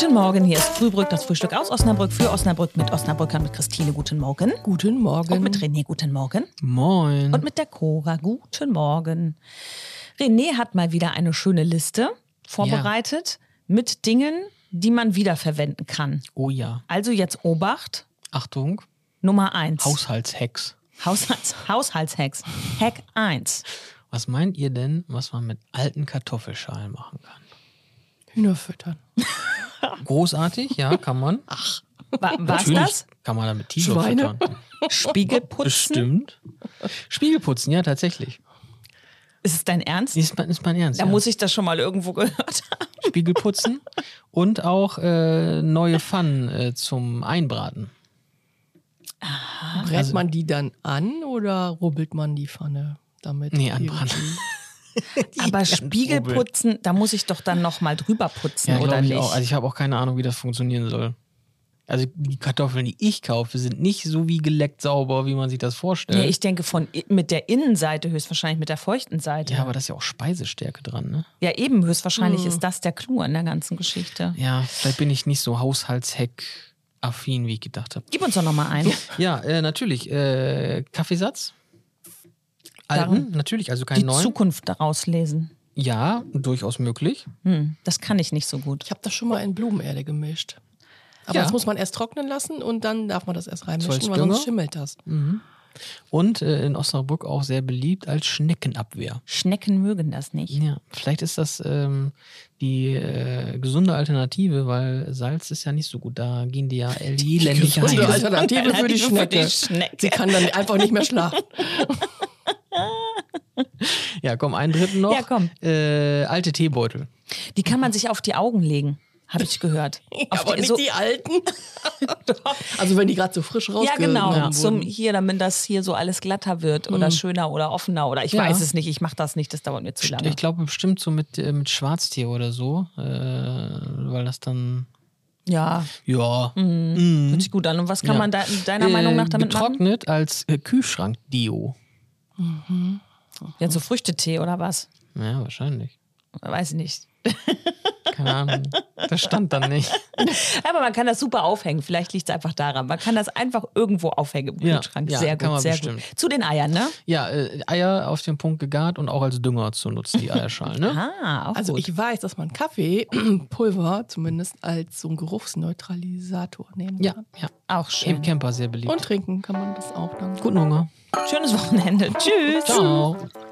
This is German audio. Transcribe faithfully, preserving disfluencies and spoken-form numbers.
Guten Morgen, hier ist Frühbrück, das Frühstück aus Osnabrück für Osnabrück mit Osnabrückern, mit Christine. Guten Morgen. Guten Morgen. Und mit René. Guten Morgen. Moin. Und mit der Cora. Guten Morgen. René hat mal wieder eine schöne Liste vorbereitet ja. mit Dingen, die man wiederverwenden kann. Oh ja. Also jetzt Obacht. Achtung. Nummer eins. Haushaltshacks. Haushalts, Haushaltshacks. Hack eins. Was meint ihr denn, was man mit alten Kartoffelschalen machen kann? Hühner füttern. Großartig, ja, kann man. Ach, Wa was Natürlich das? Kann man damit Tiere Schweine? füttern. Spiegelputzen? Bestimmt. Spiegelputzen, ja, tatsächlich. Ist es dein Ernst? Ist mein, ist mein Ernst, Da ja. muss ich das schon mal irgendwo gehört haben. Spiegelputzen und auch äh, neue Pfannen äh, zum Einbraten. Brät man die dann an oder rubbelt man die Pfanne damit? Nee, anbraten. Aber Spiegelputzen, da muss ich doch dann noch mal drüber putzen, Ja, oder glaube ich nicht? auch. Also ich habe auch keine Ahnung, wie das funktionieren soll. Also die Kartoffeln, die ich kaufe, sind nicht so wie geleckt sauber, wie man sich das vorstellt. Nee, ich denke von mit der Innenseite höchstwahrscheinlich mit der feuchten Seite. Ja, aber da ist ja auch Speisestärke dran, ne? Ja, eben, höchstwahrscheinlich hm. ist das der Clou an der ganzen Geschichte. Ja, vielleicht bin ich nicht so Haushaltshack-affin, wie ich gedacht habe. Gib uns doch noch mal einen. Ja, äh, natürlich. Äh, Kaffeesatz. Alten, Darum natürlich, also keinen die neuen. Zukunft daraus lesen. Ja, durchaus möglich. Hm, das kann ich nicht so gut. Ich habe das schon mal in Blumenerde gemischt. Aber Ja. das muss man erst trocknen lassen und dann darf man das erst reinmischen, So als weil Dünger? sonst schimmelt das. Mhm. Und äh, in Osnabrück auch sehr beliebt als Schneckenabwehr. Schnecken mögen das nicht. Ja, vielleicht ist das ähm, die äh, gesunde Alternative, weil Salz ist ja nicht so gut. Da gehen die ja elendig Gesunde ein. Alternative für die Für die Schnecke. Schnecke. Sie kann dann einfach nicht mehr schlafen. Ja, komm, einen dritten noch. Ja, komm. Äh, alte Teebeutel. Die kann man sich auf die Augen legen, habe ich gehört. Auf Aber die, nicht so, die alten. Also wenn die gerade so frisch ja, rausgenommen genau. wurden. Zum, hier, damit das hier so alles glatter wird oder schöner oder offener oder ich Ja. weiß es nicht. Ich mache das nicht, das dauert mir zu lange. Ich glaube bestimmt so mit, äh, mit Schwarztee oder so, äh, weil das dann, Ja, ja, hört sich gut an. Und was kann Ja. man da deiner Meinung nach damit machen? getrocknet als äh, Kühlschrank-Deo. Ja, so Früchtetee oder was? Ja, wahrscheinlich. Weiß ich nicht. Keine Ahnung. Das stand dann nicht. Aber man kann das super aufhängen. Vielleicht liegt es einfach daran. Man kann das einfach irgendwo aufhängen im Ja, Kühlschrank. ja, sehr kann gut, man sehr bestimmt. gut. Zu den Eiern, ne? Ja, äh, Eier auf den Punkt gegart und auch als Dünger zu nutzen, die Eierschalen, ne? Ah, auch Also gut. ich weiß, dass man Kaffeepulver zumindest als so einen Geruchsneutralisator nehmen Ja, kann. ja. Auch schön. Im Camper sehr beliebt. Und trinken kann man das auch dann. Guten Hunger. Schönes Wochenende. Tschüss. Ciao.